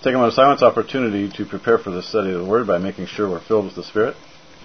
take a moment of silence opportunity to prepare for the study of the Word by making sure we're filled with the Spirit.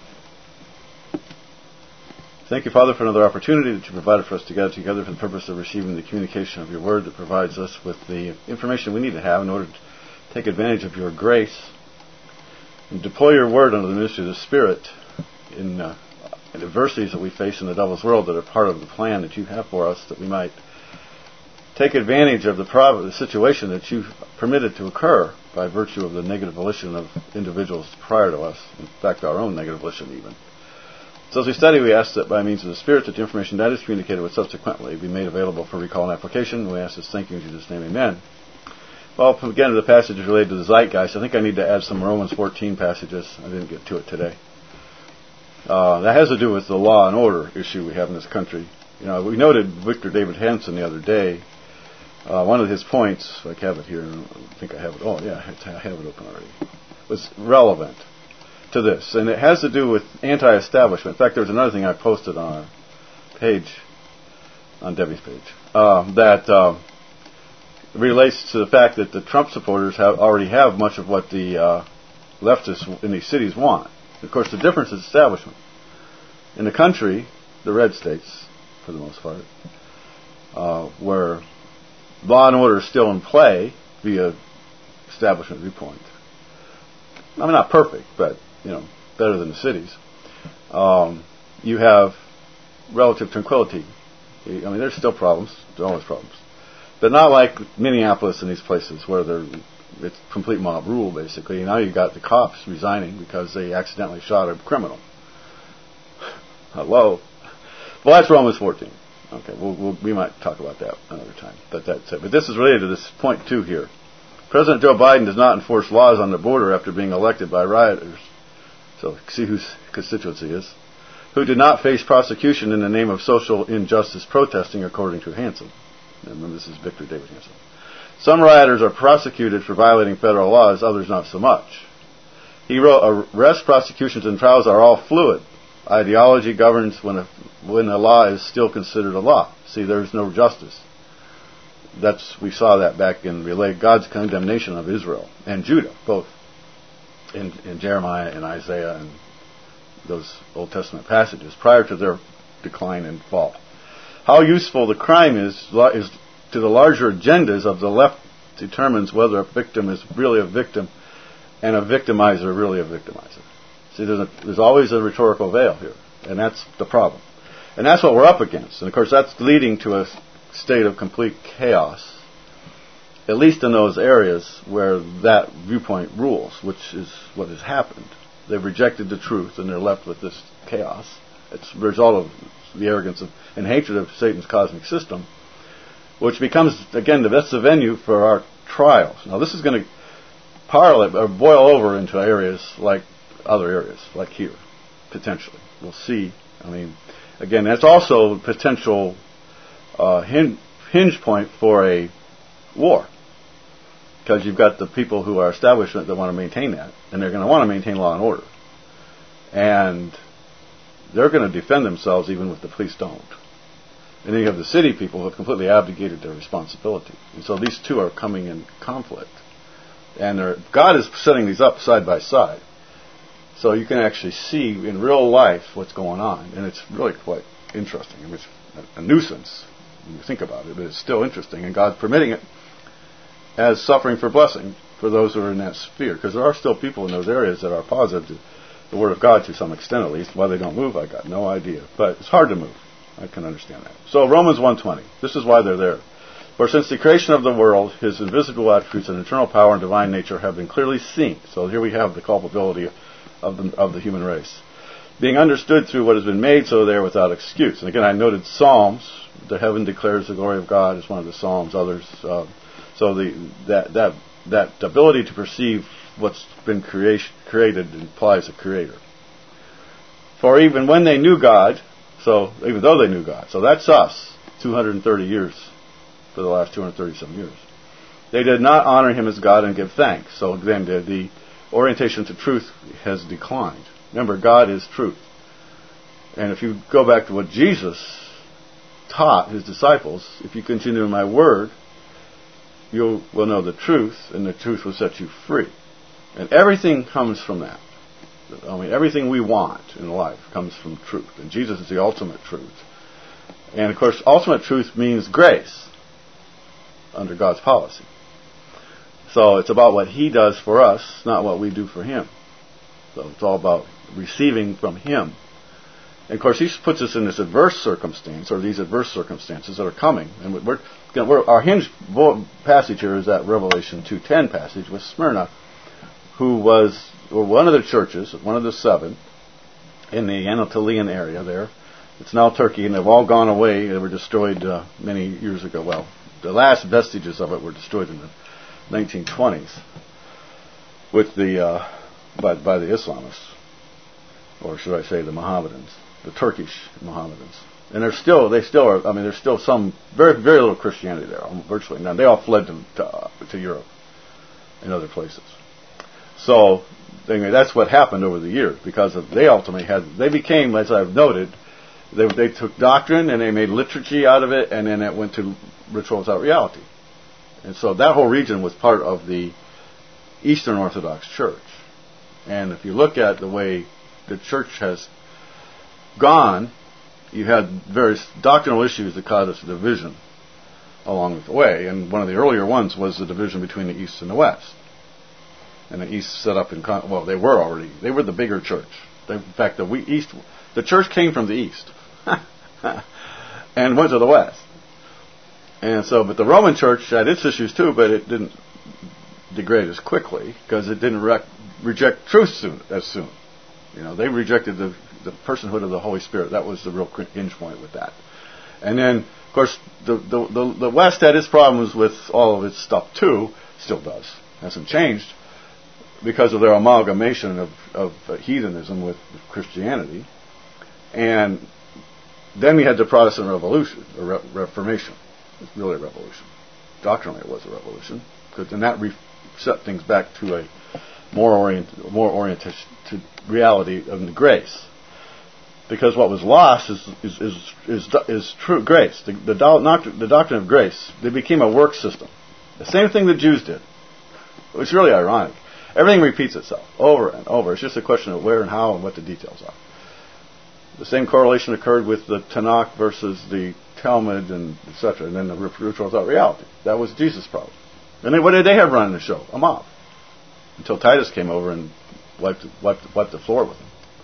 Thank you, Father, for another opportunity that you provided for us to gather together for the purpose of receiving the communication of your Word that provides us with the information we need to have in order to take advantage of your grace and deploy your Word under the ministry of the Spirit in adversities that we face in the devil's world that are part of the plan that you have for us, that we might take advantage of the situation that you've permitted to occur by virtue of the negative volition of individuals prior to us, in fact our own negative volition even. So as we study, we ask that by means of the Spirit that the information that is communicated would subsequently be made available for recall and application. We ask this, thank you in Jesus' name, amen. Well, again, the passage is related to the zeitgeist. I think I need to add some Romans 14 passages. I didn't get to it today. That has to do with the law and order issue we have in this country. You know, we noted Victor David Hanson the other day. One of his points, I have it here, I think I have it, I have it open already, was relevant to this. And it has to do with anti-establishment. In fact, there was another thing I posted on our page, on Debbie's page, that relates to the fact that the Trump supporters already have much of what the leftists in these cities want. Of course, the difference is establishment. In the country, the red states, for the most part, where law and order is still in play via establishment viewpoint. I mean, not perfect, but, better than the cities. You have relative tranquility. I mean, there's still problems. There's always problems. But not like Minneapolis and these places where it's complete mob rule, basically. Now you've got the cops resigning because they accidentally shot a criminal. Hello. Well, that's Romans 14. Okay, we might talk about that another time. But that's it. But this is related to this point, too, here. President Joe Biden does not enforce laws on the border after being elected by rioters. So, see whose constituency he is. Who did not face prosecution in the name of social injustice protesting, according to Hanson. Remember, this is Victor David Hanson. Some rioters are prosecuted for violating federal laws, others not so much. He wrote, arrests, prosecutions, and trials are all fluid. Ideology governs when a law is still considered a law. See, there's no justice. We saw that back in God's condemnation of Israel and Judah, both in Jeremiah and Isaiah and those Old Testament passages prior to their decline and fall. How useful the crime is to the larger agendas of the left determines whether a victim is really a victim and a victimizer really a victimizer. See, there's always a rhetorical veil here, and that's the problem. And that's what we're up against. And, of course, that's leading to a state of complete chaos, at least in those areas where that viewpoint rules, which is what has happened. They've rejected the truth, and they're left with this chaos. It's a result of the arrogance and hatred of Satan's cosmic system, which becomes, again, that's the venue for our trials. Now, this is going to boil over into areas like other areas, like here, potentially. We'll see. I mean, again, that's also a potential hinge point for a war, because you've got the people who are establishment that want to maintain that, and they're going to want to maintain law and order. And they're going to defend themselves even if the police don't. And then you have the city people who have completely abdicated their responsibility. And so these two are coming in conflict. And God is setting these up side by side. So you can actually see in real life what's going on. And it's really quite interesting. It's a nuisance when you think about it, but it's still interesting. And God's permitting it as suffering for blessing for those who are in that sphere. Because there are still people in those areas that are positive to the Word of God to some extent at least. Why they don't move, I got no idea. But it's hard to move. I can understand that. So Romans 1:20. This is why they're there. For since the creation of the world, His invisible attributes and eternal power and divine nature have been clearly seen. So here we have the culpability of the human race. Being understood through what has been made, so they are without excuse. And again, I noted Psalms. The heaven declares the glory of God is one of the Psalms. Others. So that ability to perceive what's been created implies a creator. For even when they knew God, so even though they knew God, so that's us, 230 years, for the last 230-some years, they did not honor Him as God and give thanks. So then the orientation to truth has declined. Remember, God is truth. And if you go back to what Jesus taught His disciples, if you continue in my word, you will know the truth, and the truth will set you free. And everything comes from that. I mean, everything we want in life comes from truth. And Jesus is the ultimate truth. And, of course, ultimate truth means grace under God's policy. So it's about what He does for us, not what we do for Him. So it's all about receiving from Him. And, of course, He puts us in this adverse circumstance, or these adverse circumstances that are coming. And our hinge passage here is that Revelation 2:10 passage with Smyrna, who was one of the churches, one of the 7, in the Anatolian area there. It's now Turkey, and they've all gone away. They were destroyed many years ago. Well, the last vestiges of it were destroyed in the 1920s with by the Islamists, or should I say the Mohammedans, the Turkish Mohammedans. And they still are. I mean, there's still some very, very little Christianity there, virtually none. They all fled to Europe and other places. So anyway, that's what happened over the years, because they became, as I've noted, they took doctrine and they made liturgy out of it, and then it went to ritual without reality. And so that whole region was part of the Eastern Orthodox Church. And if you look at the way the church has gone, you had various doctrinal issues that caused us division along the way. And one of the earlier ones was the division between the East and the West. And the East set up they were the bigger church. In fact, the church came from the East and went to the West. And so, but the Roman Church had its issues too, but it didn't degrade as quickly because it didn't reject truth as soon. You know, they rejected the personhood of the Holy Spirit. That was the real hinge point with that. And then, of course, the West had its problems with all of its stuff too. Still does. Hasn't changed because of their amalgamation of heathenism with Christianity. And then we had the Protestant Revolution, or Reformation. It's really a revolution. Doctrinally, it was a revolution, and that set things back to a more oriented to reality of the grace. Because what was lost is true grace. The doctrine of grace. They became a work system. The same thing the Jews did. It's really ironic. Everything repeats itself over and over. It's just a question of where and how and what the details are. The same correlation occurred with the Tanakh versus the Talmud and etc. And then the ritual without reality. That was Jesus' problem. And then what did they have running the show? A mob. Until Titus came over and wiped the floor with them.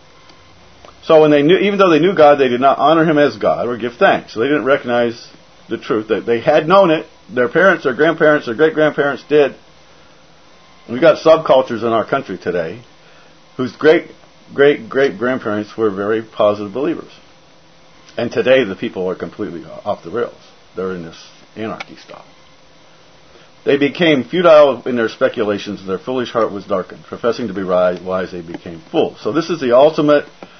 So when even though they knew God, they did not honor Him as God or give thanks. So they didn't recognize the truth. They had known it. Their parents, their grandparents, their great-grandparents did. And we've got subcultures in our country today whose great-grandparents were very positive believers. And today the people are completely off the rails. They're in this anarchy stuff. They became futile in their speculations, and their foolish heart was darkened. Professing to be wise, they became fools. So this is the ultimate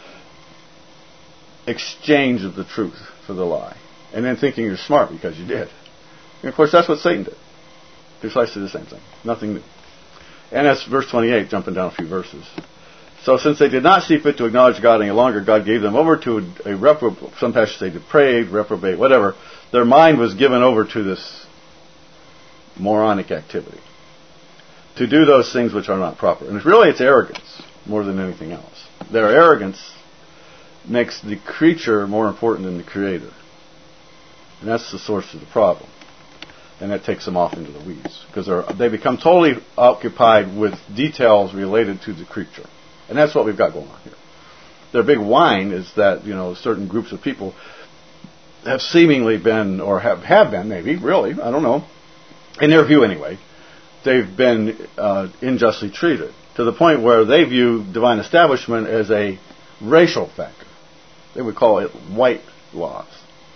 exchange of the truth for the lie. And then thinking you're smart because you did. And of course, that's what Satan did. Precisely the same thing. Nothing new. And that's verse 28, jumping down a few verses. So since they did not see fit to acknowledge God any longer, God gave them over to a reprobate, some passages say depraved, reprobate, whatever. Their mind was given over to this moronic activity. To do those things which are not proper. And it's arrogance more than anything else. Their arrogance makes the creature more important than the Creator. And that's the source of the problem. And that takes them off into the weeds. Because they become totally occupied with details related to the creature. And that's what we've got going on here. Their big whine is that, certain groups of people have seemingly been, or have been, maybe, really, I don't know, in their view anyway, they've been unjustly treated. To the point where they view divine establishment as a racial factor. They would call it white laws.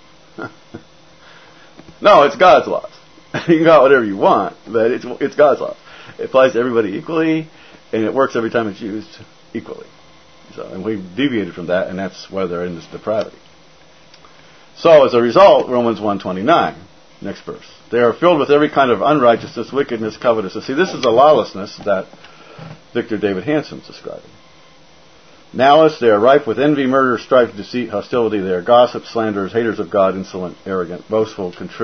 No, it's God's laws. You can call it whatever you want, but it's God's laws. It applies to everybody equally, and it works every time it's used equally. And we've deviated from that, and that's why they're in this depravity. So as a result, Romans 1:29, next verse. They are filled with every kind of unrighteousness, wickedness, covetousness. See, this is the lawlessness that Victor David Hansen's describing. Malice, they are rife with envy, murder, strife, deceit, hostility. They are gossips, slanderers, haters of God, insolent, arrogant, boastful,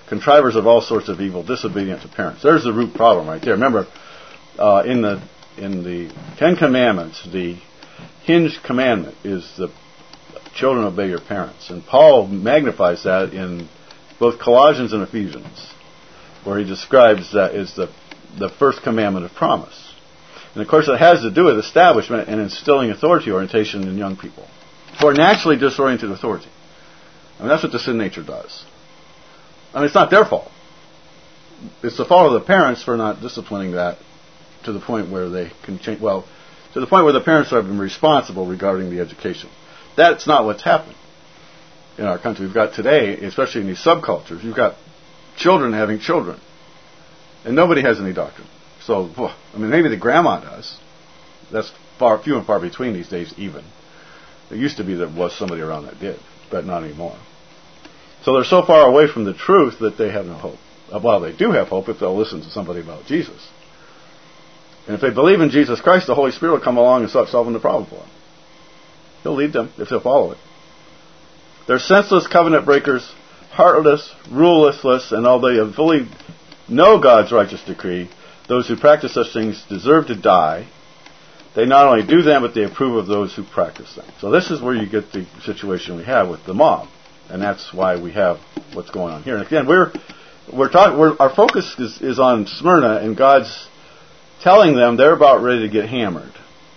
contrivers of all sorts of evil, disobedient to parents. There's the root problem right there. Remember, in the Ten Commandments, the hinged commandment is the children obey your parents. And Paul magnifies that in both Colossians and Ephesians, where he describes that as the first commandment of promise. And of course it has to do with establishment and instilling authority orientation in young people who are naturally disoriented authority. I mean, that's what the sin nature does. I mean, it's not their fault. It's the fault of the parents for not disciplining that to the point where they can change. Well, to the point where the parents have been responsible regarding the education. That's not what's happened in our country. We've got today, especially in these subcultures, you've got children having children. And nobody has any doctrine. So, I mean, maybe the grandma does. That's few and far between these days even. It used to be there was somebody around that did, but not anymore. So they're so far away from the truth that they have no hope. Well, they do have hope if they'll listen to somebody about Jesus. And if they believe in Jesus Christ, the Holy Spirit will come along and start solving the problem for them. He'll lead them if they'll follow it. They're senseless covenant breakers, heartless, ruleless, and although they fully know God's righteous decree, those who practice such things deserve to die. They not only do them, but they approve of those who practice them. So this is where you get the situation we have with the mob. And that's why we have what's going on here. And again, our focus is on Smyrna, and God's telling them they're about ready to get hammered.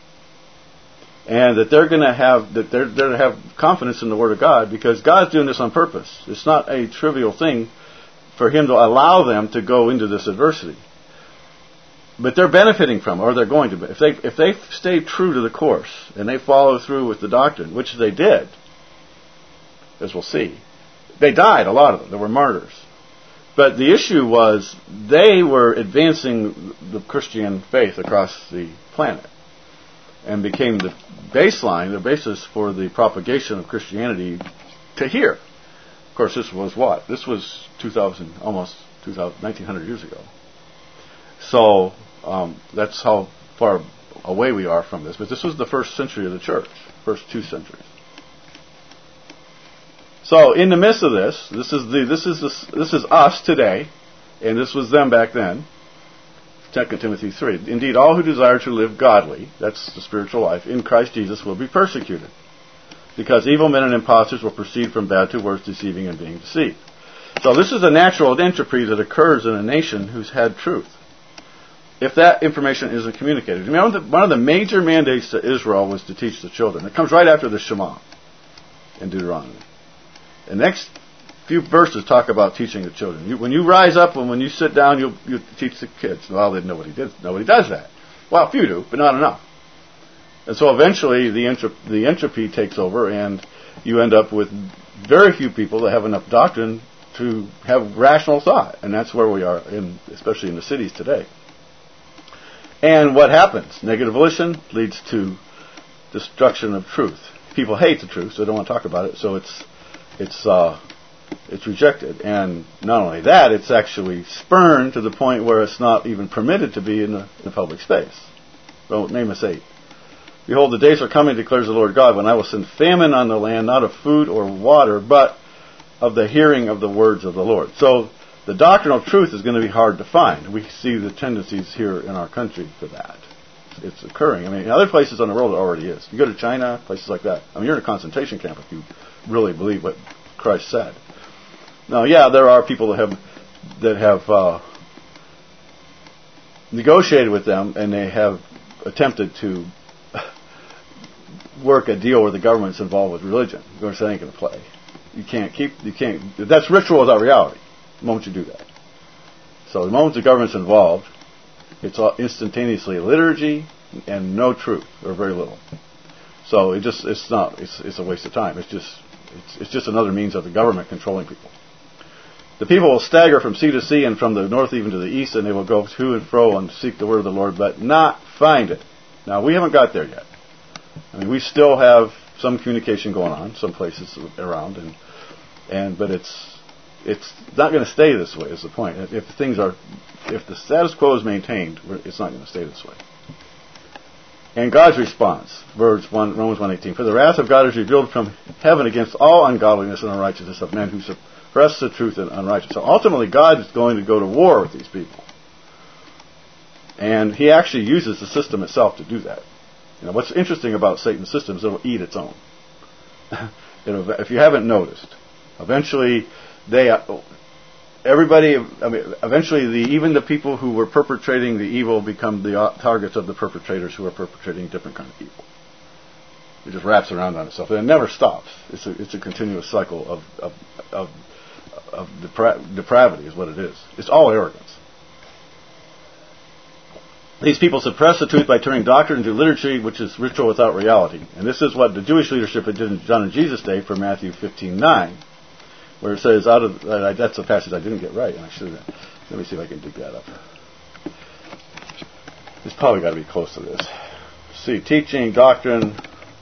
And that they're going to have confidence in the Word of God, because God's doing this on purpose. It's not a trivial thing for Him to allow them to go into this adversity. But they're benefiting from it, or they're going to. If they stay true to the course and they follow through with the doctrine, which they did, as we'll see, they died, a lot of them. They were martyrs. But the issue was they were advancing the Christian faith across the planet, and became the baseline, the basis for the propagation of Christianity to here. Of course, this was what? This was 1900 years ago. So that's how far away we are from this. But this was the first century of the church, first 2 centuries. So in the midst of this, this is us today, and this was them back then. 2 Timothy 3. Indeed, all who desire to live godly, that's the spiritual life, in Christ Jesus will be persecuted, because evil men and impostors will proceed from bad to worse, deceiving and being deceived. So this is a natural entropy that occurs in a nation who's had truth, if that information isn't communicated. One of the major mandates to Israel was to teach the children. It comes right after the Shema in Deuteronomy. The next few verses talk about teaching the children. When you rise up and when you sit down, you teach the kids. Well, nobody does that. Well, a few do, but not enough. And so eventually the entropy takes over, and you end up with very few people that have enough doctrine to have rational thought. And that's where we are, especially in the cities today. And what happens? Negative volition leads to destruction of truth. People hate the truth, so they don't want to talk about it. So it's rejected. And not only that, it's actually spurned to the point where it's not even permitted to be in the public space. Amos 8. Behold, the days are coming, declares the Lord God, when I will send famine on the land, not of food or water, but of the hearing of the words of the Lord. So the doctrinal truth is going to be hard to find. We see the tendencies here in our country for that. It's occurring. I mean, in other places on the world it already is. You go to China, places like that. I mean, you're in a concentration camp if you really believe what Christ said. Now, yeah, there are people that have negotiated with them, and they have attempted to work a deal where the government's involved with religion. Of course, that ain't going to play. You can't. That's ritual without reality. The moment you do that. So the moment the government's involved, it's instantaneously liturgy and no truth, or very little. So it's a waste of time. It's just another means of the government controlling people. The people will stagger from sea to sea and from the north even to the east, and they will go to and fro and seek the word of the Lord, but not find it. Now, we haven't got there yet. I mean, we still have some communication going on, some places around, but it's not going to stay this way, is the point. If the status quo is maintained, it's not going to stay this way. And God's response, Romans 1:18, for the wrath of God is revealed from heaven against all ungodliness and unrighteousness of men who suppress the truth and unrighteous. So ultimately, God is going to go to war with these people. And he actually uses the system itself to do that. What's interesting about Satan's system is it'll eat its own. If you haven't noticed, eventually even the people who were perpetrating the evil become the targets of the perpetrators who are perpetrating different kind of evil. It just wraps around on itself, and it never stops. It's a continuous cycle of depravity, is what it is. It's all arrogance. These people suppress the truth by turning doctrine into liturgy, which is ritual without reality. And this is what the Jewish leadership had done in Jesus' day for Matthew 15:9, where it says, that's a passage I didn't get right, and I should have. Let me see if I can dig that up. It's probably got to be close to this. See, teaching, doctrine,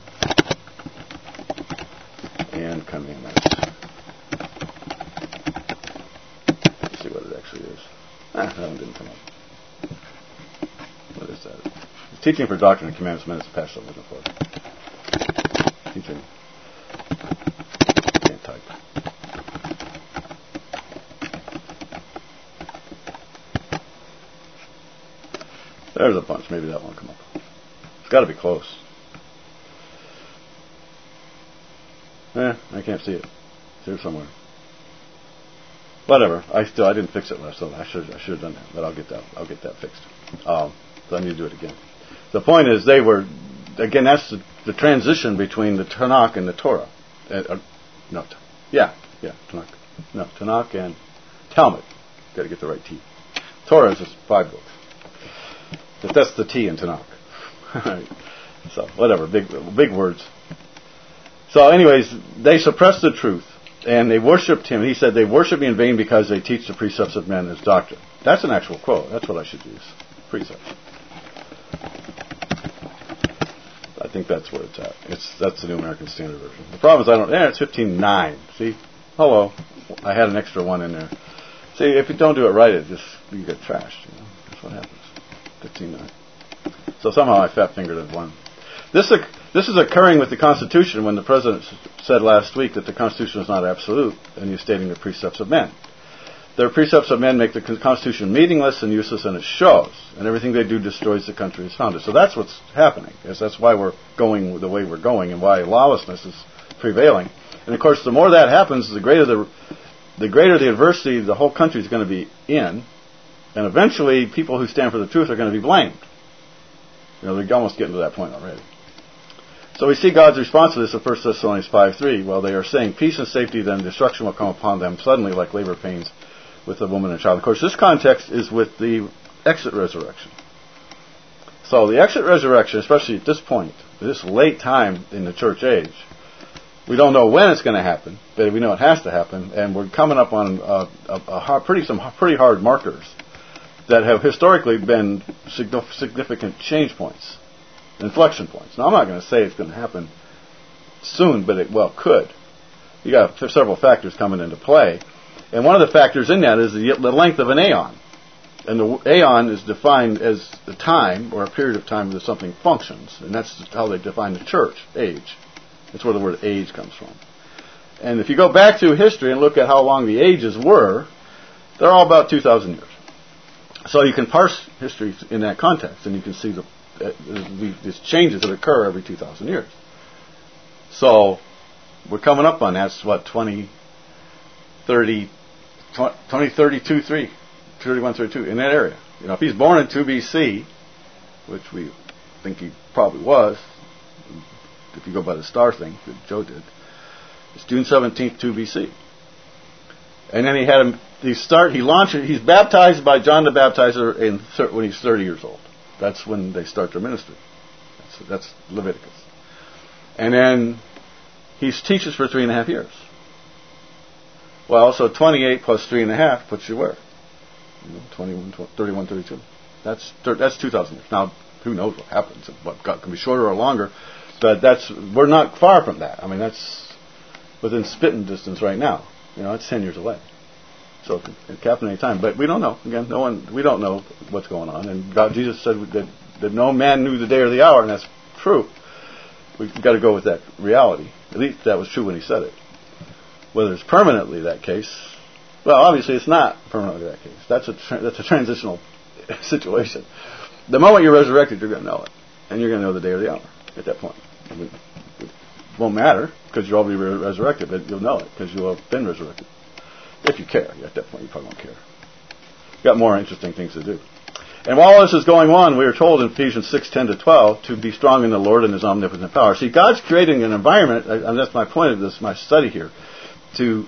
and commandments. Let's see what it actually is. That one didn't come up. What is that? It's teaching for doctrine and commandments. Minutes past I'm looking for. Teaching. Can't type. There's a bunch. Maybe that one will come up. It's got to be close. I can't see it. It's here somewhere. Whatever. I didn't fix it last time. I should have done that, but I'll get that fixed. So I need to do it again. The point is, that's the transition between the Tanakh and the Torah. Tanakh. No, Tanakh and Talmud. Got to get the right T. Torah is just 5 books. But that's the T in Tanakh. So, whatever. Big words. So, anyways, they suppressed the truth, and they worshipped him. He said, they worship me in vain because they teach the precepts of men as doctrine. That's an actual quote. That's what I should use. Precept. I think that's where it's at. That's the New American Standard Version. The problem is it's 15:9. See? Hello. I had an extra one in there. See, if you don't do it right, you get trashed. That's what happens. 15:9. So somehow I fat-fingered one. This is occurring with the Constitution when the President said last week that the Constitution is not absolute, and he's stating the precepts of men. Their precepts of men make the Constitution meaningless and useless, and it shows. And everything they do destroys the country it's founded. So that's what's happening. That's why we're going the way we're going, and why lawlessness is prevailing. And of course, the more that happens, the greater the adversity the whole country is going to be in, and eventually people who stand for the truth are going to be blamed. They're almost getting to that point already. So we see God's response to this in 1 Thessalonians 5:3. Well, they are saying peace and safety, then destruction will come upon them suddenly like labor pains with a woman and a child. Of course, this context is with the exit resurrection. So the exit resurrection, especially at this point, this late time in the church age, we don't know when it's going to happen, but we know it has to happen, and we're coming up on some pretty hard markers that have historically been significant change points, inflection points. Now, I'm not going to say it's going to happen soon, but it could. You got several factors coming into play. And one of the factors in that is the length of an aeon. And the aeon is defined as the time, or a period of time that something functions. And that's how they define the church, age. That's where the word age comes from. And if you go back through history and look at how long the ages were, they're all about 2,000 years. So you can parse history in that context, and you can see these changes that occur every 2,000 years. So we're coming up on that's 2032, 31, 32, in that area. If he's born in 2 BC, which we think he probably was, if you go by the star thing that Joe did, it's June 17th, 2 BC. And then he's baptized by John the Baptizer when he's 30 years old. That's when they start their ministry. That's Leviticus. And then he teaches for 3.5 years. Well, so 28 plus 3.5 puts you where? 21, 31, 32. That's 2,000 years. Now, who knows what happens? What can be shorter or longer, but we're not far from that. I mean, that's within spitting distance right now. It's 10 years away. So it can happen any time. But we don't know. Again, we don't know what's going on. And Jesus said that no man knew the day or the hour, and that's true. We've got to go with that reality. At least that was true when he said it. Whether it's permanently that case, well, obviously it's not permanently that case. That's a transitional situation. The moment you're resurrected, you're going to know it. And you're going to know the day or the hour at that point. It won't matter because you're already resurrected, but you'll know it because you'll have been resurrected. If you care. At that point, you probably won't care. You've got more interesting things to do. And while this is going on, we are told in Ephesians 6:10-12 to be strong in the Lord and His omnipotent power. See, God's creating an environment, and that's my point of this, my study here, to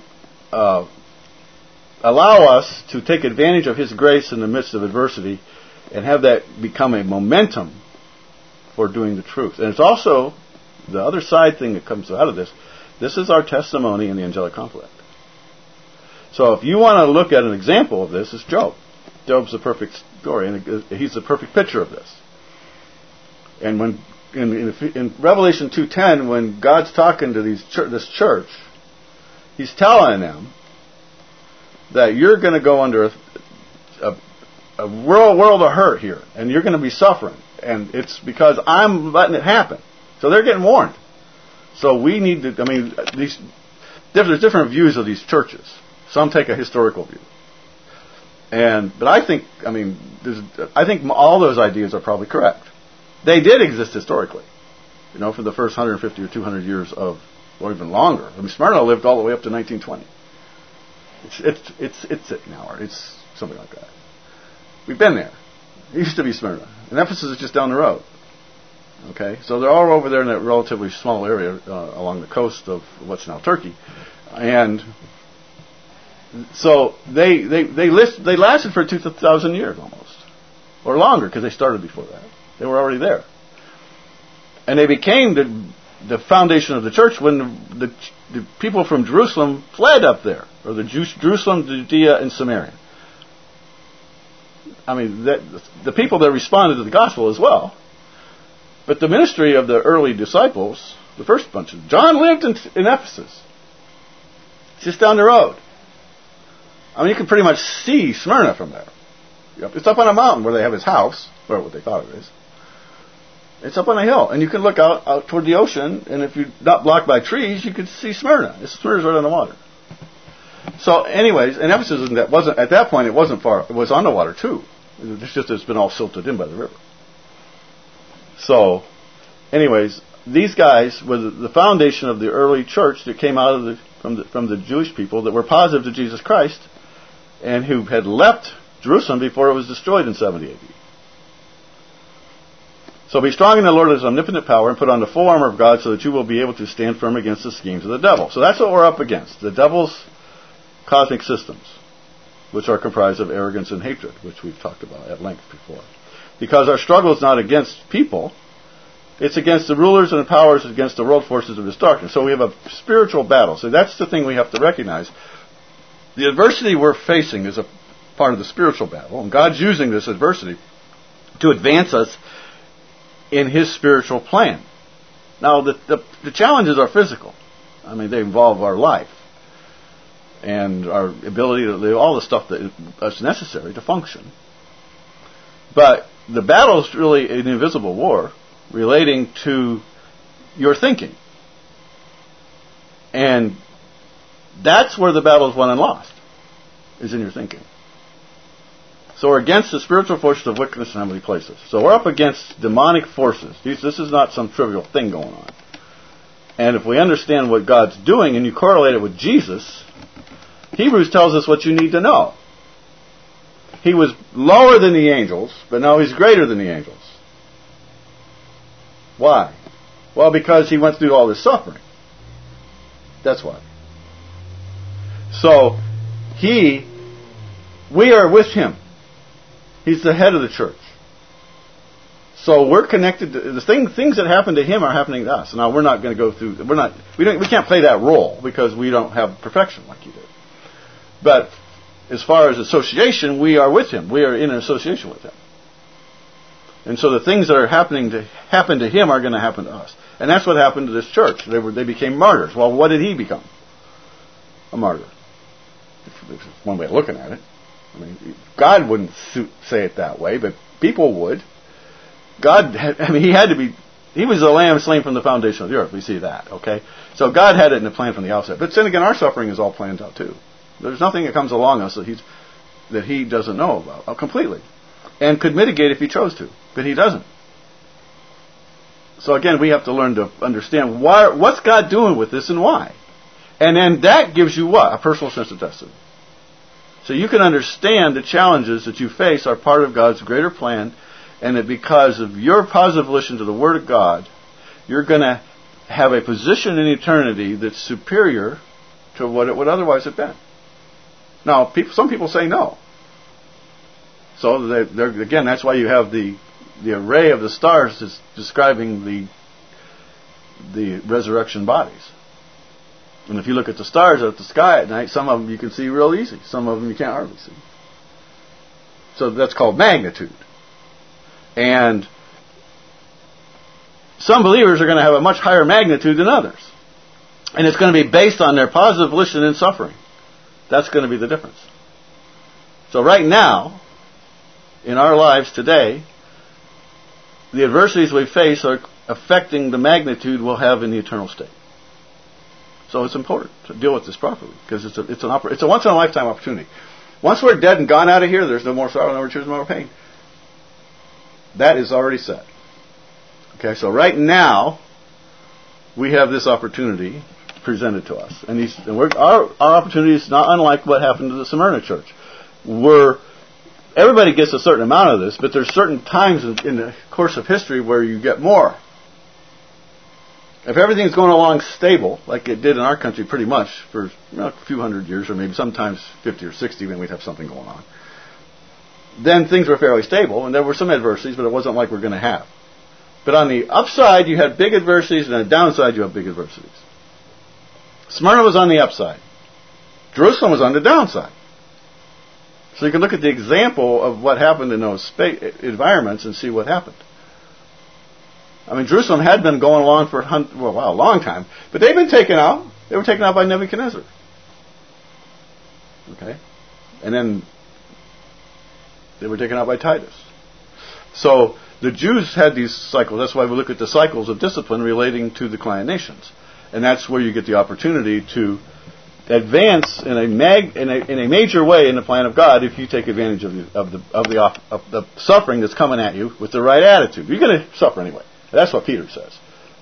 allow us to take advantage of His grace in the midst of adversity and have that become a momentum for doing the truth. And it's also the other side thing that comes out of this. This is our testimony in the angelic conflict. So if you want to look at an example of this, it's Job. Job's the perfect story, and he's the perfect picture of this. And when in Revelation 2:10, when God's talking to this church, He's telling them that you're going to go under a world of hurt here, and you're going to be suffering, and it's because I'm letting it happen. So they're getting warned. So we need to. I mean, there's different views of these churches. Some take a historical view, but I think all those ideas are probably correct. They did exist historically, for the first 150 or 200 years or even longer. I mean, Smyrna lived all the way up to 1920. It's it now, or it's something like that. We've been there. It used to be Smyrna, and Ephesus is just down the road. Okay, so they're all over there in that relatively small area along the coast of what's now Turkey, and so they lasted for 2,000 years almost, or longer, because they started before that. They were already there, and they became the foundation of the church when the people from Jerusalem fled up there, or Jerusalem, Judea, and Samaria. I mean, the people that responded to the gospel as well. But the ministry of the early disciples, the first bunch of John lived in Ephesus. It's just down the road. I mean, you can pretty much see Smyrna from there. It's up on a mountain where they have his house, or what they thought it is. It's up on a hill, and you can look out toward the ocean, and if you're not blocked by trees, you can see Smyrna. Smyrna's right on the water. So, anyways, and Ephesus wasn't at that point. It wasn't far. It was on the water too. It's just it's been all silted in by the river. So, anyways, these guys were the foundation of the early church that came out of from the Jewish people that were positive to Jesus Christ, and who had left Jerusalem before it was destroyed in 70 AD. So be strong in the Lord and His omnipotent power, and put on the full armor of God, so that you will be able to stand firm against the schemes of the devil. So that's what we're up against. The devil's cosmic systems, which are comprised of arrogance and hatred, which we've talked about at length before. Because our struggle is not against people, it's against the rulers and the powers, against the world forces of this darkness. So we have a spiritual battle. So that's the thing we have to recognize. The adversity we're facing is a part of the spiritual battle, and God's using this adversity to advance us in His spiritual plan. Now, the challenges are physical. I mean, they involve our life and our ability to live, all the stuff that's necessary to function. But the battle is really an invisible war relating to your thinking. And that's where the battle is won and lost, is in your thinking. So we're against the spiritual forces of wickedness in heavenly places. So we're up against demonic forces. This is not some trivial thing going on. And if we understand what God's doing and you correlate it with Jesus, Hebrews tells us what you need to know. He was lower than the angels, but now He's greater than the angels. Why? Well, because He went through all this suffering. That's why. So, we are with Him. He's the head of the church. So we're connected to the things that happen to Him are happening to us. Now we're not going to go through. We can't play that role because we don't have perfection like He did. But as far as association, we are with Him. We are in an association with Him. And so the things that are happen to Him are going to happen to us. And that's what happened to this church. They became martyrs. Well, what did He become? A martyr. It's one way of looking at it. I mean, God wouldn't say it that way, but people would. He had to be He was the lamb slain from the foundation of the earth. We see that, okay? So God had it in the plan from the outset. But then again, our suffering is all planned out too. There's nothing that comes along us that He doesn't know about completely. And could mitigate if He chose to. But He doesn't. So again, we have to learn to understand what's God doing with this and why. And then that gives you what? A personal sense of destiny. So you can understand the challenges that you face are part of God's greater plan, and that because of your positive volition to the Word of God, you're going to have a position in eternity that's superior to what it would otherwise have been. Now, some people say no. So again, that's why you have the array of the stars is describing the resurrection bodies. And if you look at the stars at the sky at night, some of them you can see real easy. Some of them you can't hardly see. So that's called magnitude. And some believers are going to have a much higher magnitude than others. And it's going to be based on their positive volition in suffering. That's going to be the difference. So right now, in our lives today, the adversities we face are affecting the magnitude we'll have in the eternal state. So it's important to deal with this properly, because it's a once-in-a-lifetime opportunity. Once we're dead and gone out of here, there's no more sorrow, no more tears, no more pain. That is already set. Okay, so right now, we have this opportunity presented to us. And our opportunity is not unlike what happened to the Smyrna church. Everybody gets a certain amount of this, but there's certain times in the course of history where you get more. If everything's going along stable, like it did in our country pretty much for a few hundred years, or maybe sometimes 50 or 60, then we'd have something going on. Then things were fairly stable, and there were some adversities, but it wasn't like we're going to have. But on the upside, you had big adversities, and on the downside, you have big adversities. Smyrna was on the upside. Jerusalem was on the downside. So you can look at the example of what happened in those environments and see what happened. I mean, Jerusalem had been going along for a long time, but they've been taken out. They were taken out by Nebuchadnezzar. Okay? And then they were taken out by Titus. So the Jews had these cycles. That's why we look at the cycles of discipline relating to the client nations. And that's where you get the opportunity to advance in a major way in the plan of God if you take advantage of the suffering that's coming at you with the right attitude. You're going to suffer anyway. That's what Peter says.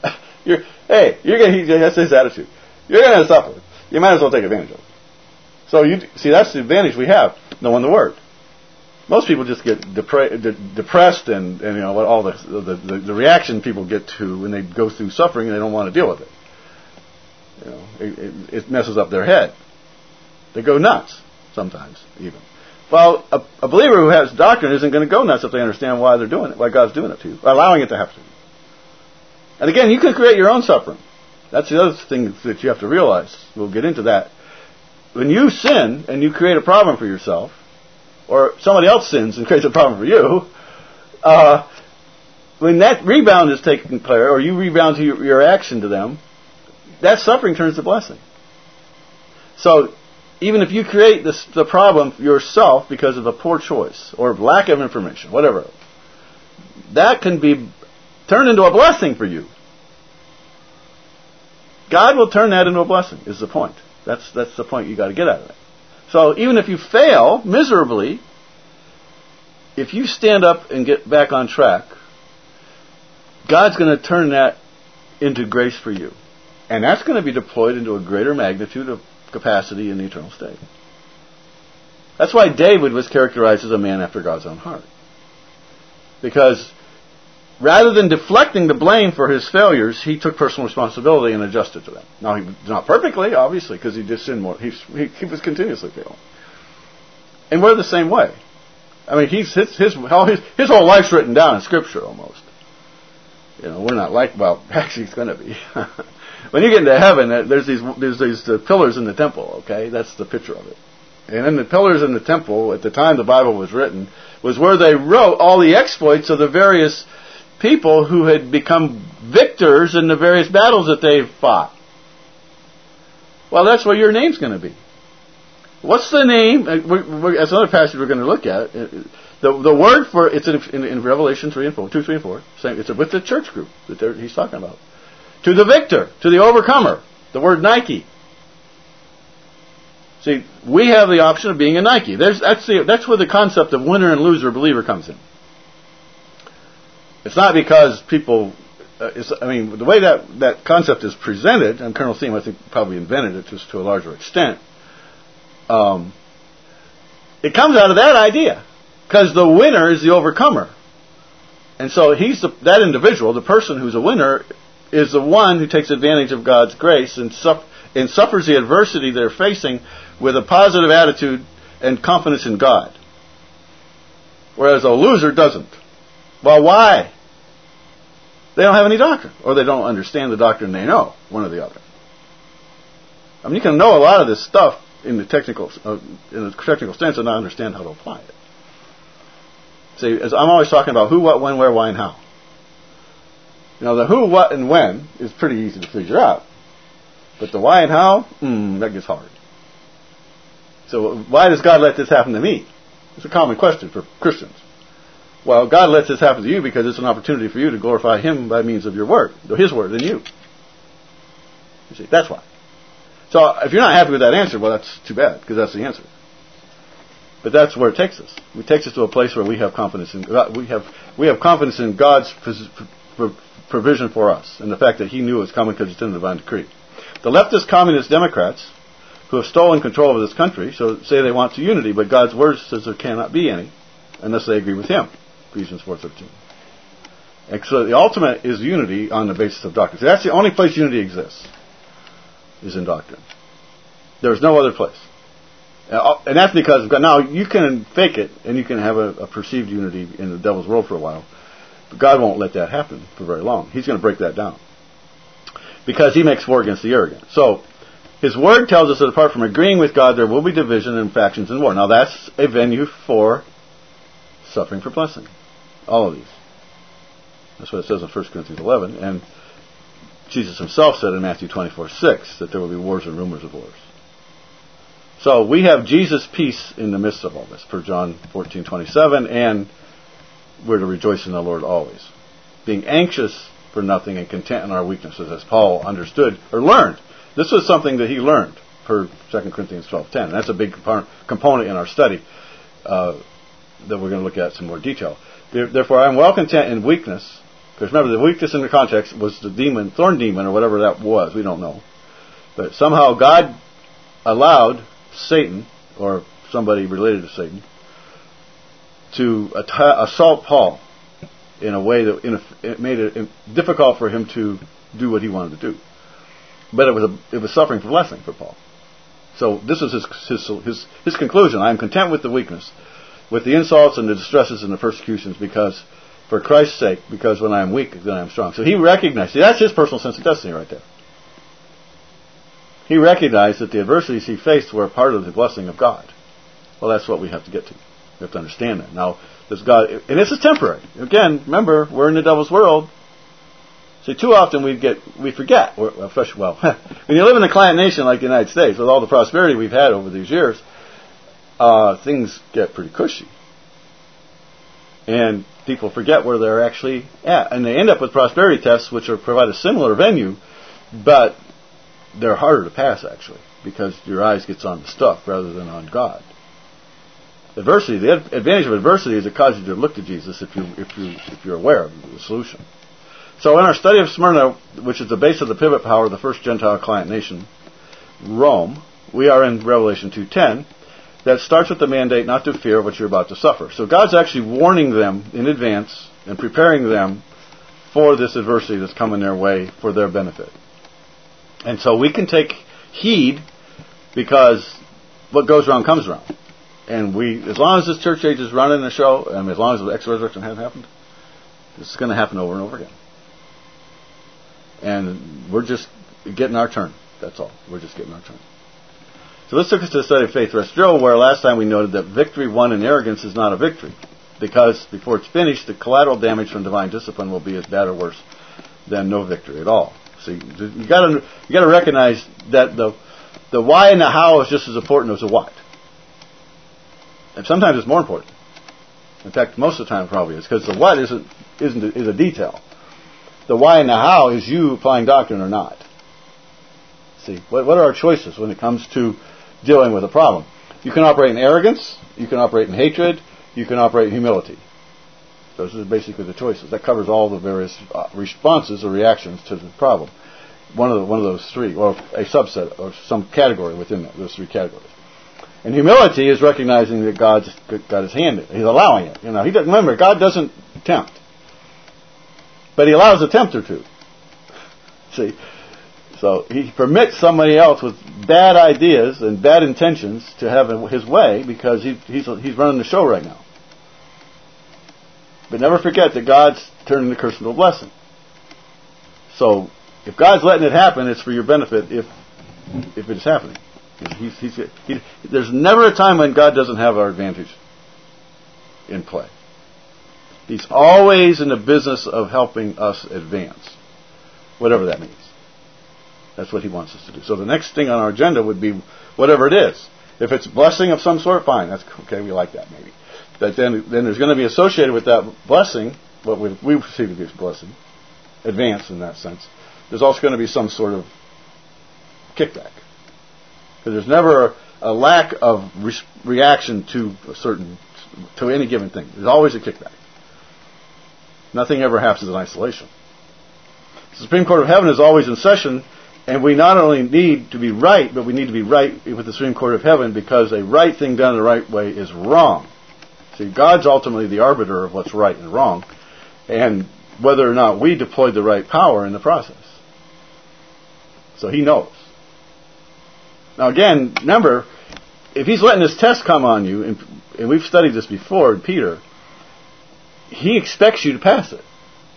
That's his attitude. You're going to suffer. You might as well take advantage of it. So that's the advantage we have knowing the Word. Most people just get depressed and what all the reaction people get to when they go through suffering, and they don't want to deal with it. It messes up their head. They go nuts sometimes, even. Well, a believer who has doctrine isn't going to go nuts if they understand why they're doing it, why God's doing it to you, or allowing it to happen to you. And again, you can create your own suffering. That's the other thing that you have to realize. We'll get into that. When you sin and you create a problem for yourself, or somebody else sins and creates a problem for you, when that rebound is taking place, or you rebound to your action to them, that suffering turns to blessing. So, even if you create the problem yourself because of a poor choice or lack of information, whatever, that can be turned into a blessing for you. God will turn that into a blessing, is the point. That's the point you got to get out of it. So, even if you fail miserably, if you stand up and get back on track, God's going to turn that into grace for you. And that's going to be deployed into a greater magnitude of capacity in the eternal state. That's why David was characterized as a man after God's own heart. Because rather than deflecting the blame for his failures, he took personal responsibility and adjusted to them. Now, he not perfectly, obviously, because he did sin more. He was continuously failing. And we're the same way. I mean, his whole life's written down in Scripture almost. We're not actually it's going to be. When you get into heaven, there's these pillars in the temple, okay? That's the picture of it. And then the pillars in the temple, at the time the Bible was written, was where they wrote all the exploits of the various people who had become victors in the various battles that they fought. Well, that's where your name's going to be. What's the name? As another passage we're going to look at, The word for it's in Revelation 3 and 4, 2, 3, and 4. It's with the church group that he's talking about. To the victor, to the overcomer. The word Nike. See, we have the option of being a Nike. That's where the concept of winner and loser believer comes in. It's not because people. The way that concept is presented, and Colonel Seam, I think, probably invented it just to a larger extent. It comes out of that idea. Because the winner is the overcomer. And so that individual, the person who's a winner, is the one who takes advantage of God's grace and suffers the adversity they're facing with a positive attitude and confidence in God. Whereas a loser doesn't. Well, why? They don't have any doctrine. Or they don't understand the doctrine they know, one or the other. I mean, you can know a lot of this stuff in the technical sense and not understand how to apply it. See, as I'm always talking about who, what, when, where, why, and how. The who, what, and when is pretty easy to figure out. But the why and how, that gets hard. So why does God let this happen to me? It's a common question for Christians. Well, God lets this happen to you because it's an opportunity for you to glorify Him by means of your word, His word in you. You see, that's why. So if you're not happy with that answer, well, that's too bad, because that's the answer. But that's where it takes us. It takes us to a place where we have confidence in God. We have confidence in God's provision for us, and the fact that He knew it was coming because it's in the divine decree. The leftist communist Democrats, who have stolen control of this country, say they want unity, but God's word says there cannot be any unless they agree with Him. Ephesians 4:13. And so the ultimate is unity on the basis of doctrine. So that's the only place unity exists, is in doctrine. There's no other place. And that's because of God. Now, you can fake it, and you can have a perceived unity in the devil's world for a while. But God won't let that happen for very long. He's going to break that down. Because He makes war against the arrogant. So, His Word tells us that apart from agreeing with God, there will be division and factions and war. Now, that's a venue for suffering for blessing. All of these. That's what it says in 1 Corinthians 11. And Jesus Himself said in Matthew 24:6 that there will be wars and rumors of wars. So we have Jesus' peace in the midst of all this, per John 14:27, and we're to rejoice in the Lord always. Being anxious for nothing and content in our weaknesses, as Paul understood or learned. This was something that he learned, per 2 Corinthians 12:10. And that's a big component in our study that we're going to look at in some more detail. Therefore, I am well content in weakness. Because remember, the weakness in the context was the demon, thorn demon, or whatever that was. We don't know. But somehow God allowed Satan, or somebody related to Satan, to assault Paul in a way that it made it difficult for him to do what he wanted to do. But it was suffering for blessing for Paul. So this is his conclusion. I am content with the weakness, with the insults and the distresses and the persecutions, because for Christ's sake, because when I am weak, then I am strong. So he recognized, that's his personal sense of destiny right there. He recognized that the adversities he faced were a part of the blessing of God. Well, that's what we have to get to. We have to understand that. Now, does God, and this is temporary. Again, remember, we're in the devil's world. See, too often we forget. When you live in a client nation like the United States, with all the prosperity we've had over these years, things get pretty cushy. And people forget where they're actually at. And they end up with prosperity tests, which provide a similar venue, but they're harder to pass, actually, because your eyes gets on the stuff rather than on God. Adversity, the advantage of adversity is it causes you to look to Jesus if you're aware of the solution. So in our study of Smyrna, which is the base of the pivot power of the first Gentile client nation, Rome, we are in Revelation 2:10, that starts with the mandate not to fear what you're about to suffer. So God's actually warning them in advance and preparing them for this adversity that's coming their way for their benefit. And so we can take heed, because what goes around comes around. And as long as this church age is running the show, and as long as the ex-resurrection hasn't happened, this is going to happen over and over again. And we're just getting our turn. That's all. We're just getting our turn. So let's look at the study of faith rest drill, where last time we noted that victory won in arrogance is not a victory. Because before it's finished, the collateral damage from divine discipline will be as bad or worse than no victory at all. So you got to recognize that the why and the how is just as important as the what. And sometimes it's more important. In fact, most of the time it probably is, because the what is a detail. The why and the how is you applying doctrine or not. See, what are our choices when it comes to dealing with a problem? You can operate in arrogance, you can operate in hatred, you can operate in humility. Those are basically the choices. That covers all the various responses or reactions to the problem. One of those three, or a subset, or some category within those three categories. And humility is recognizing that God's got His hand in it. He's allowing it. He doesn't, remember, God doesn't tempt, but He allows a tempter to. See, so He permits somebody else with bad ideas and bad intentions to have his way because he's running the show right now. But never forget that God's turning the curse into a blessing. So if God's letting it happen, it's for your benefit if it's happening. There's never a time when God doesn't have our advantage in play. He's always in the business of helping us advance, whatever that means. That's what He wants us to do. So the next thing on our agenda would be whatever it is. If it's a blessing of some sort, fine. That's okay. We like that maybe. But then there's going to be associated with that blessing, what we perceive to be a blessing, advance in that sense. There's also going to be some sort of kickback. Because there's never a lack of reaction to any given thing. There's always a kickback. Nothing ever happens in isolation. The Supreme Court of Heaven is always in session, and we not only need to be right, but we need to be right with the Supreme Court of Heaven because a right thing done the right way is wrong. See, God's ultimately the arbiter of what's right and wrong, and whether or not we deployed the right power in the process. So He knows. Now again, remember, if He's letting this test come on you, and we've studied this before in Peter, He expects you to pass it.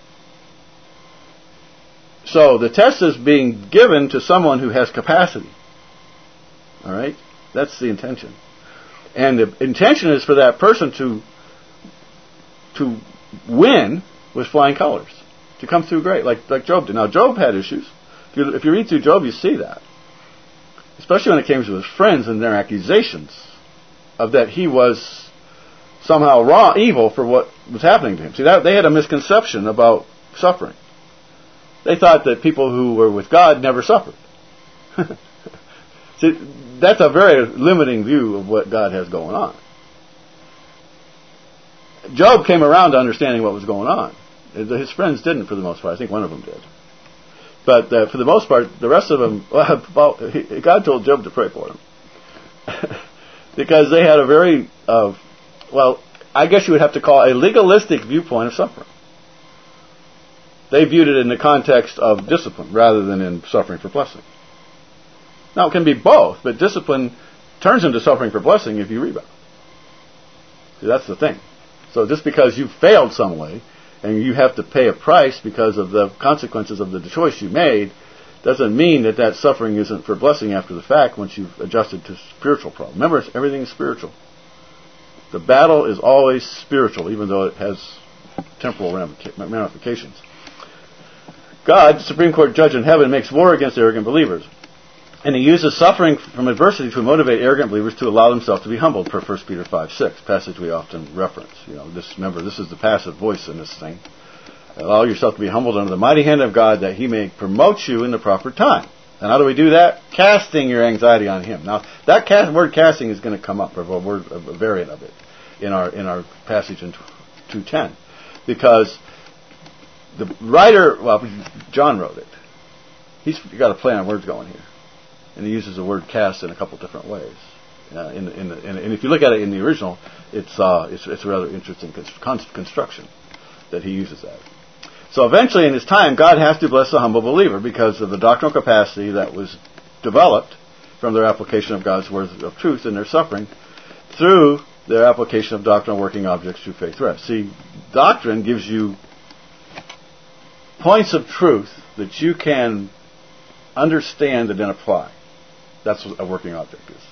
So the test is being given to someone who has capacity. All right? That's the intention. And the intention is for that person to win with flying colors, to come through great, like Job did. Now, Job had issues. If you read through Job, you see that. Especially when it came to his friends and their accusations of that he was somehow wrong, evil for what was happening to him. See, they had a misconception about suffering. They thought that people who were with God never suffered. See, that's a very limiting view of what God has going on. Job came around to understanding what was going on. His friends didn't, for the most part. I think one of them did. But for the most part, the rest of them, God told Job to pray for them. Because they had a very, I guess you would have to call a legalistic viewpoint of suffering. They viewed it in the context of discipline rather than in suffering for blessing. Now, it can be both, but discipline turns into suffering for blessing if you rebound. See, that's the thing. So just because you failed some way, and you have to pay a price because of the consequences of the choice you made, doesn't mean that suffering isn't for blessing after the fact once you've adjusted to spiritual problem. Remember, everything is spiritual. The battle is always spiritual, even though it has temporal ramifications. God, the Supreme Court judge in heaven, makes war against arrogant believers. And He uses suffering from adversity to motivate arrogant believers to allow themselves to be humbled, per 1 Peter 5:6, passage we often reference. Remember, this is the passive voice in this thing. Allow yourself to be humbled under the mighty hand of God, that He may promote you in the proper time. And how do we do that? Casting your anxiety on Him. Now, that word casting is going to come up, or a variant of it, in our passage in 2:10, because the writer, John wrote it. He's got a play on words going here. And he uses the word cast in a couple different ways. And if you look at it in the original, it's a rather interesting construction that he uses that. So eventually in his time, God has to bless the humble believer because of the doctrinal capacity that was developed from their application of God's word of truth in their suffering through their application of doctrinal working objects through faith rest. See, doctrine gives you points of truth that you can understand and then apply. That's what a working object is.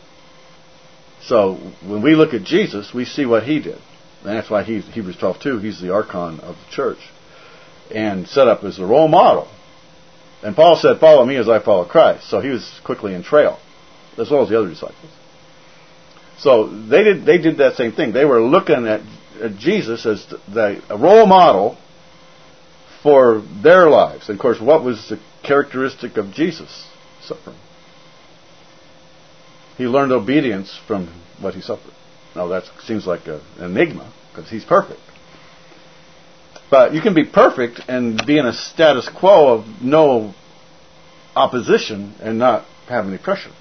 So when we look at Jesus, we see what He did. And that's why Hebrews 12:2, He's the archon of the church and set up as the role model. And Paul said, follow me as I follow Christ. So he was quickly in trail, as well as the other disciples. So they did that same thing. They were looking at at Jesus as a role model for their lives. And of course, what was the characteristic of Jesus' suffering? He learned obedience from what he suffered. Now that seems like an enigma, because he's perfect. But you can be perfect and be in a status quo of no opposition and not have any pressure.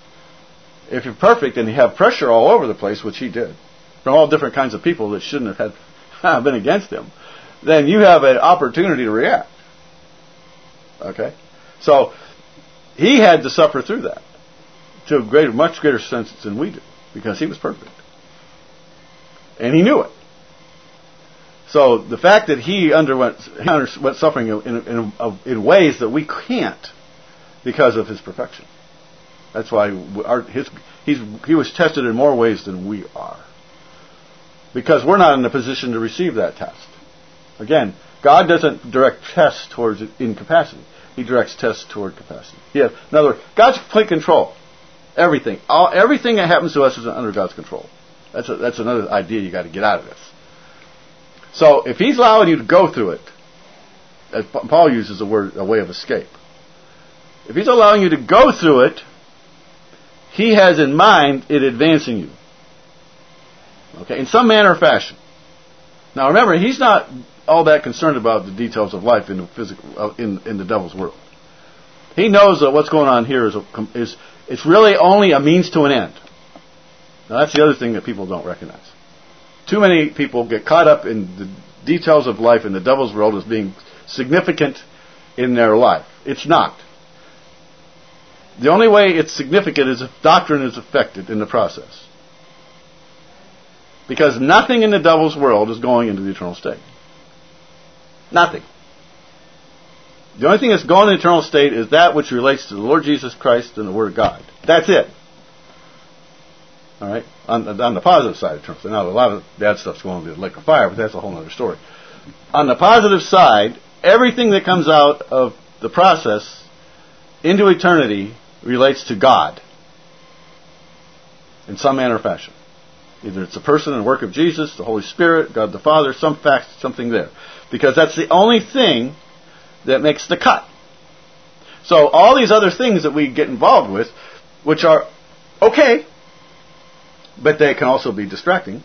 If you're perfect and you have pressure all over the place, which he did, from all different kinds of people that shouldn't have been against him, then you have an opportunity to react. Okay? So, he had to suffer through that to a much greater sense than we do, because he was perfect. And he knew it. So, the fact that he underwent suffering in ways that we can't because of his perfection. That's why he was tested in more ways than we are. Because we're not in a position to receive that test. Again, God doesn't direct tests towards incapacity. He directs tests toward capacity. In other words, God's complete control. Everything. Everything that happens to us is under God's control. That's another idea you got to get out of this. So, if he's allowing you to go through it, as Paul uses the word, a way of escape. If he's allowing you to go through it, he has in mind it advancing you. Okay, in some manner or fashion. Now remember, he's not all that concerned about the details of life in the devil's world. He knows that what's going on here is it's really only a means to an end. Now that's the other thing that people don't recognize. Too many people get caught up in the details of life in the devil's world as being significant in their life. It's not. The only way it's significant is if doctrine is affected in the process. Because nothing in the devil's world is going into the eternal state. Nothing. The only thing that's going into the eternal state is that which relates to the Lord Jesus Christ and the Word of God. That's it. All right? On the positive side of eternal state. Now, a lot of bad stuff's going to the lake of fire, but that's a whole other story. On the positive side, everything that comes out of the process into eternity relates to God in some manner or fashion. Either it's a person and work of Jesus, the Holy Spirit, God the Father, some fact, something there. Because that's the only thing that makes the cut. So all these other things that we get involved with, which are okay, but they can also be distracting,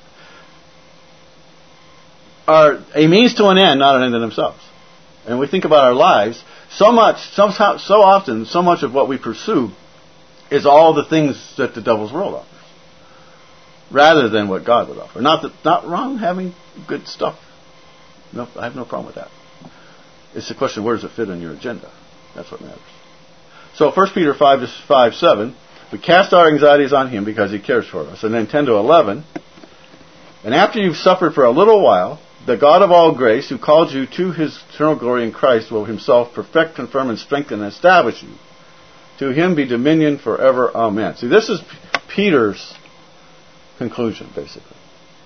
are a means to an end, not an end in themselves. And we think about our lives, so often, so much of what we pursue is all the things that the devil's world offers, rather than what God would offer. Not wrong having good stuff. No, I have no problem with that. It's the question, where does it fit on your agenda? That's what matters. So 1 Peter 5:7, we cast our anxieties on him because he cares for us. And then 10-11, and after you've suffered for a little while, the God of all grace, who called you to his eternal glory in Christ, will himself perfect, confirm, and strengthen, and establish you. To him be dominion forever. Amen. See, this is Peter's conclusion, basically.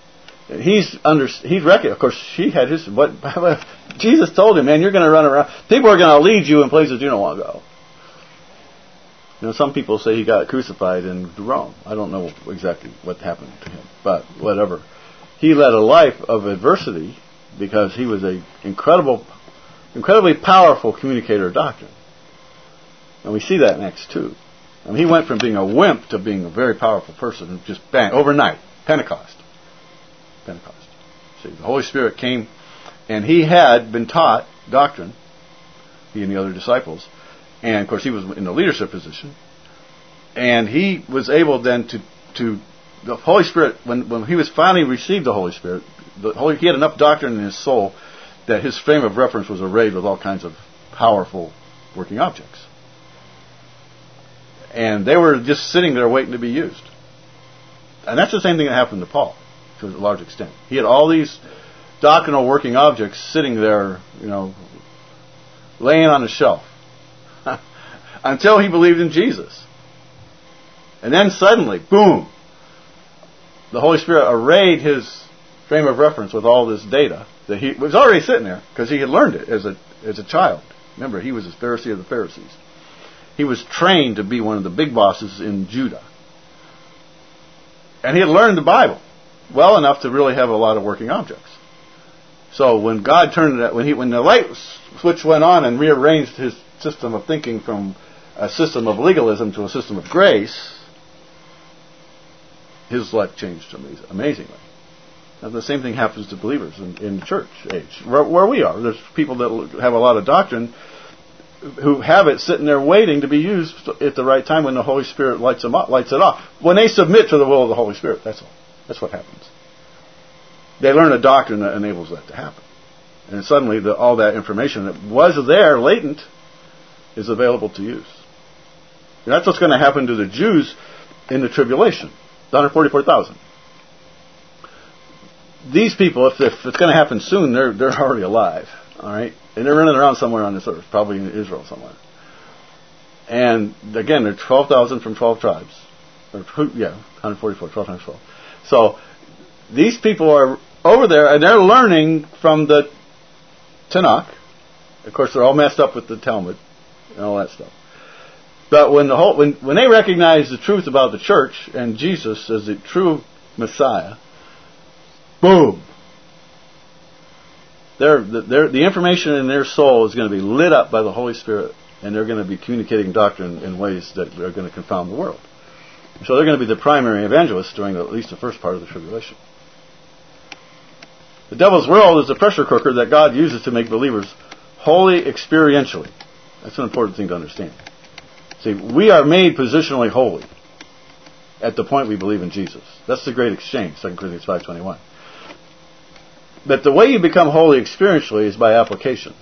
Of course, he had his, Jesus told him, man, you're going to run around. People are going to lead you in places you don't want to go. You know, some people say he got crucified in Rome. I don't know exactly what happened to him, but whatever. He led a life of adversity because he was an incredibly powerful communicator of doctrine. And we see that in Acts 2. I mean, he went from being a wimp to being a very powerful person, just bang, overnight. Pentecost. See, the Holy Spirit came, and he had been taught doctrine, he and the other disciples, and of course he was in the leadership position, and he was able then to the Holy Spirit, when he was finally received the Holy Spirit, he had enough doctrine in his soul that his frame of reference was arrayed with all kinds of powerful working objects. And they were just sitting there waiting to be used. And that's the same thing that happened to Paul, to a large extent. He had all these doctrinal working objects sitting there, laying on a shelf, until he believed in Jesus. And then suddenly, boom, the Holy Spirit arrayed his frame of reference with all this data that he was already sitting there because he had learned it as a child. Remember, he was a Pharisee of the Pharisees. He was trained to be one of the big bosses in Judah. And he had learned the Bible. well enough to really have a lot of working objects. So when God turned it, when the light switch went on and rearranged his system of thinking from a system of legalism to a system of grace, his life changed amazingly. Now the same thing happens to believers in the church age, where we are. There's people that have a lot of doctrine who have it sitting there waiting to be used at the right time when the Holy Spirit lights it off. When they submit to the will of the Holy Spirit, that's all. That's what happens. They learn a doctrine that enables that to happen. And suddenly all that information that was there, latent, is available to use. And that's what's going to happen to the Jews in the tribulation. The 144,000. These people, if it's going to happen soon, they're already alive. All right? And they're running around somewhere on this earth, probably in Israel somewhere. And again, they're 12,000 from 12 tribes. 144, 12 times 12. So these people are over there, and they're learning from the Tanakh. Of course, they're all messed up with the Talmud and all that stuff. But when they recognize the truth about the church and Jesus as the true Messiah, boom! The information in their soul is going to be lit up by the Holy Spirit, and they're going to be communicating doctrine in ways that are going to confound the world. So they're going to be the primary evangelists during at least the first part of the tribulation. The devil's world is a pressure cooker that God uses to make believers holy experientially. That's an important thing to understand. See, we are made positionally holy at the point we believe in Jesus. That's the great exchange, 2 Corinthians 5:21. But the way you become holy experientially is by application.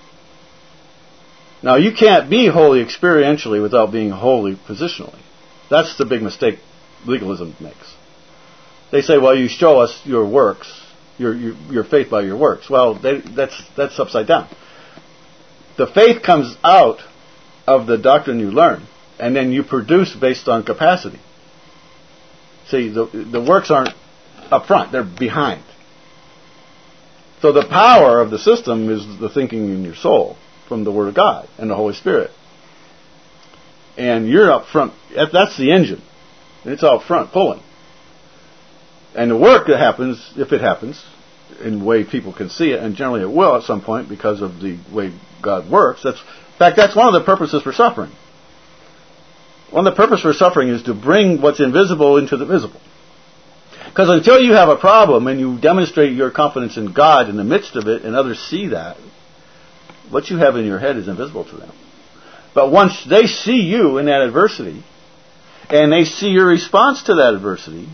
Now, you can't be holy experientially without being holy positionally. That's the big mistake legalism makes. They say, well, you show us your works, your faith by your works. Well, that's upside down. The faith comes out of the doctrine you learn, and then you produce based on capacity. See, the works aren't up front, they're behind. So the power of the system is the thinking in your soul from the Word of God and the Holy Spirit. And you're up front, that's the engine. And it's out front pulling. And the work that happens, if it happens, in the way people can see it, and generally it will at some point because of the way God works. In fact, that's one of the purposes for suffering. One of the purposes for suffering is to bring what's invisible into the visible. Because until you have a problem and you demonstrate your confidence in God in the midst of it and others see that, what you have in your head is invisible to them. But once they see you in that adversity and they see your response to that adversity,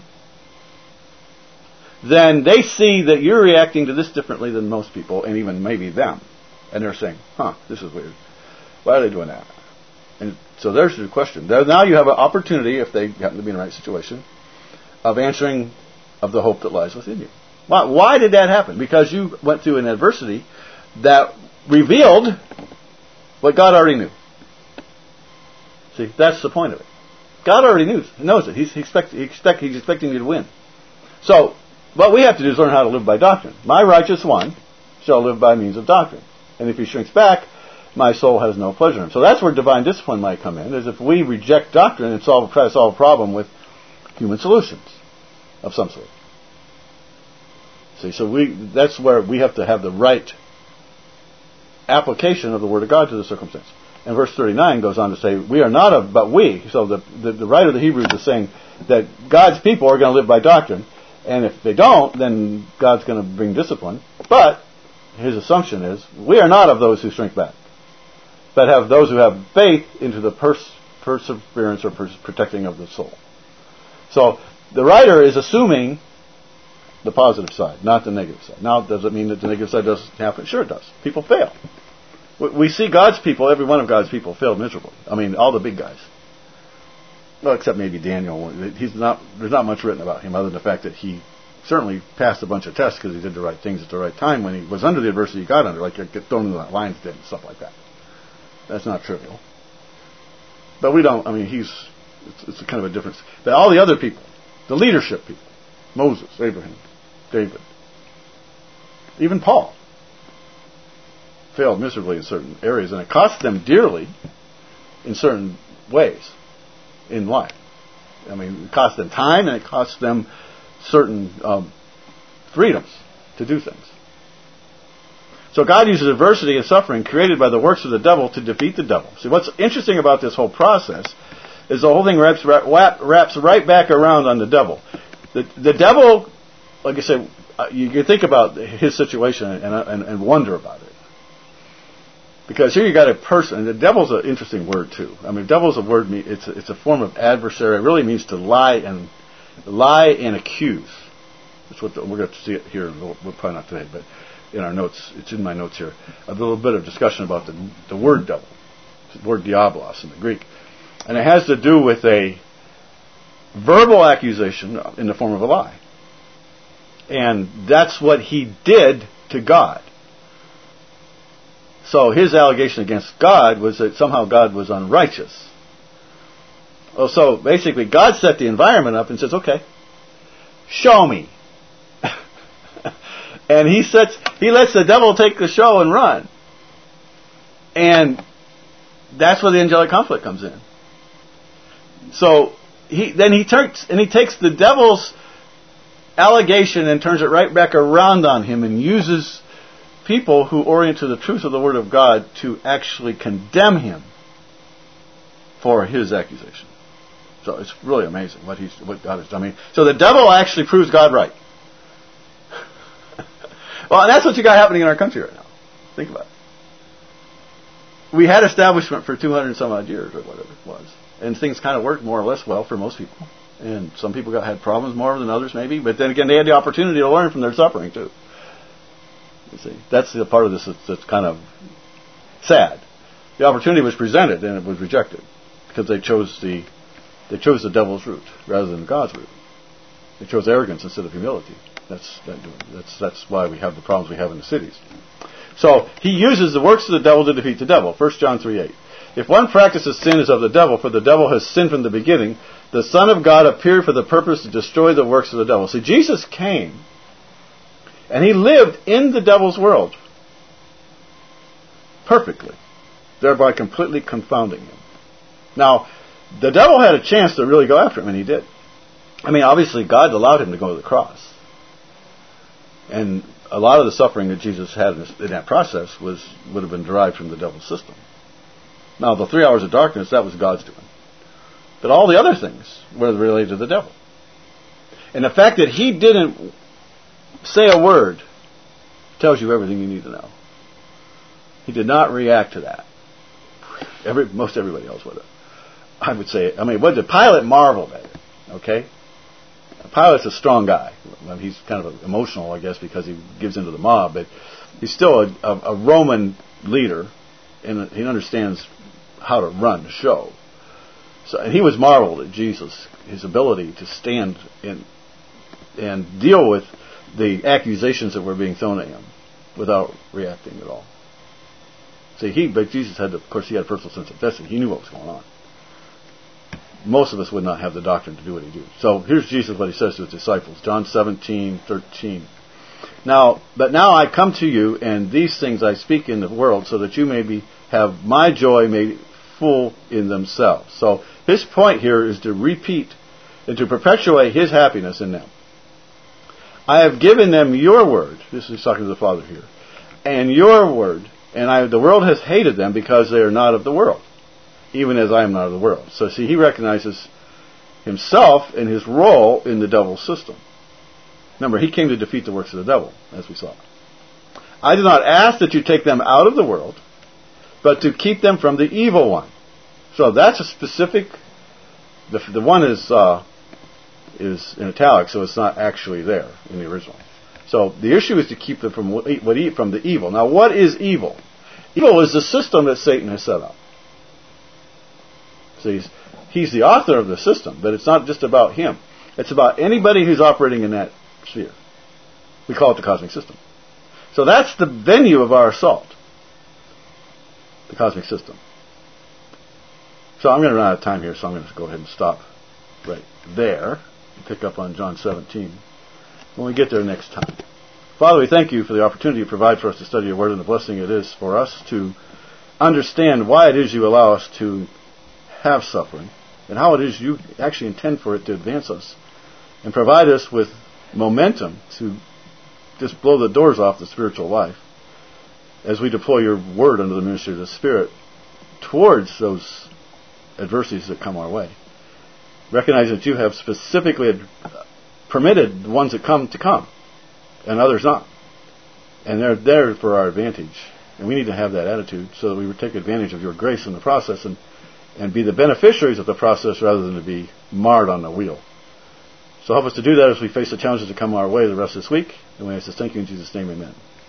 then they see that you're reacting to this differently than most people and even maybe them. And they're saying, this is weird. Why are they doing that? And so there's the question. Now you have an opportunity, if they happen to be in the right situation, of answering of the hope that lies within you. Why did that happen? Because you went through an adversity that revealed what God already knew. See, that's the point of it. God already knows it. He's expecting you to win. So, what we have to do is learn how to live by doctrine. My righteous one shall live by means of doctrine. And if he shrinks back, my soul has no pleasure in him. So that's where divine discipline might come in, is if we reject doctrine and try to solve a problem with human solutions of some sort. See, so that's where we have to have the right application of the Word of God to the circumstance. And verse 39 goes on to say, we are not of, but we. So the writer of the Hebrews is saying that God's people are going to live by doctrine, and if they don't, then God's going to bring discipline. But his assumption is, we are not of those who shrink back, but have those who have faith into the perseverance or protecting of the soul. So the writer is assuming the positive side, not the negative side. Now, does it mean that the negative side doesn't happen? Sure it does. People fail. We see God's people, every one of God's people failed miserably. I mean, all the big guys. Well, except maybe Daniel. There's not much written about him other than the fact that he certainly passed a bunch of tests because he did the right things at the right time when he was under the adversity he got under, like get thrown into that lion's den and stuff like that. That's not trivial. But we don't, it's a kind of a difference. But all the other people, the leadership people, Moses, Abraham, David, even Paul, failed miserably in certain areas, and it cost them dearly in certain ways in life. It cost them time, and it cost them certain freedoms to do things. So God uses adversity and suffering created by the works of the devil to defeat the devil. See, what's interesting about this whole process is the whole thing wraps right back around on the devil. The devil, like I said, you can think about his situation and wonder about it. Because here you got a person, and the devil's an interesting word too. I mean, devil's a word, it's a form of adversary. It really means to lie and accuse. That's what we're going to see it here. Well, probably not today, but in our notes, it's in my notes here. A little bit of discussion about the word devil, the word diabolos in the Greek. And it has to do with a verbal accusation in the form of a lie. And that's what he did to God. So his allegation against God was that somehow God was unrighteous. Well, so basically God set the environment up and says, okay, show me. And he lets the devil take the show and run. And that's where the angelic conflict comes in. So he takes the devil's allegation and turns it right back around on him and uses people who orient to the truth of the Word of God to actually condemn him for his accusation. So it's really amazing what God has done. I mean, so the devil actually proves God right. Well, and that's what you got happening in our country right now. Think about it. We had establishment for 200 and some odd years or whatever it was. And things kind of worked more or less well for most people. And some people had problems more than others maybe. But then again, they had the opportunity to learn from their suffering too. You see, that's the part of this that's kind of sad. The opportunity was presented and it was rejected because they chose the devil's route rather than God's route. They chose arrogance instead of humility. That's why we have the problems we have in the cities. So he uses the works of the devil to defeat the devil. 1 John 3:8. If one practices sin is of the devil, for the devil has sinned from the beginning. The Son of God appeared for the purpose to destroy the works of the devil. See, Jesus came and he lived in the devil's world perfectly, thereby completely confounding him. Now, the devil had a chance to really go after him, and he did. I mean, obviously, God allowed him to go to the cross. And a lot of the suffering that Jesus had in that process would have been derived from the devil's system. Now, the 3 hours of darkness, that was God's doing. But all the other things were related to the devil. And the fact that he didn't say a word tells you everything you need to know. He did not react to that. Most everybody else would have. I would say, I mean, Pilate marveled at it, okay? Pilate's a strong guy. I mean, he's kind of emotional, I guess, because he gives into the mob, but he's still a Roman leader, and he understands how to run the show. So, and he was marveled at Jesus, his ability to stand and deal with the accusations that were being thrown at him without reacting at all. See, but Jesus had, of course, he had a personal sense of destiny. He knew what was going on. Most of us would not have the doctrine to do what he did. So here's Jesus, what he says to his disciples. John 17:13. But now I come to you, and these things I speak in the world, so that you may have my joy made full in themselves. So his point here is to repeat and to perpetuate his happiness in them. I have given them your word. This is talking to the Father here. And your word. And the world has hated them because they are not of the world, even as I am not of the world. So see, he recognizes himself and his role in the devil's system. Remember, he came to defeat the works of the devil, as we saw. I do not ask that you take them out of the world, but to keep them from the evil one. So that's a specific. The one is in italics, so it's not actually there in the original. So the issue is to keep them from the evil. Now, what is evil? Evil is the system that Satan has set up. See, he's the author of the system, but it's not just about him. It's about anybody who's operating in that sphere. We call it the cosmic system. So that's the venue of our assault. The cosmic system. So I'm going to run out of time here, so I'm going to go ahead and stop right there and pick up on John 17 when we get there next time. Father, we thank you for the opportunity you provide for us to study your word and the blessing it is for us to understand why it is you allow us to have suffering and how it is you actually intend for it to advance us and provide us with momentum to just blow the doors off the spiritual life as we deploy your word under the ministry of the Spirit towards those adversities that come our way. Recognize that you have specifically permitted the ones that come to come, and others not. And they're there for our advantage. And we need to have that attitude so that we would take advantage of your grace in the process and be the beneficiaries of the process rather than to be marred on the wheel. So help us to do that as we face the challenges that come our way the rest of this week. And we ask this, thank you in Jesus' name, amen.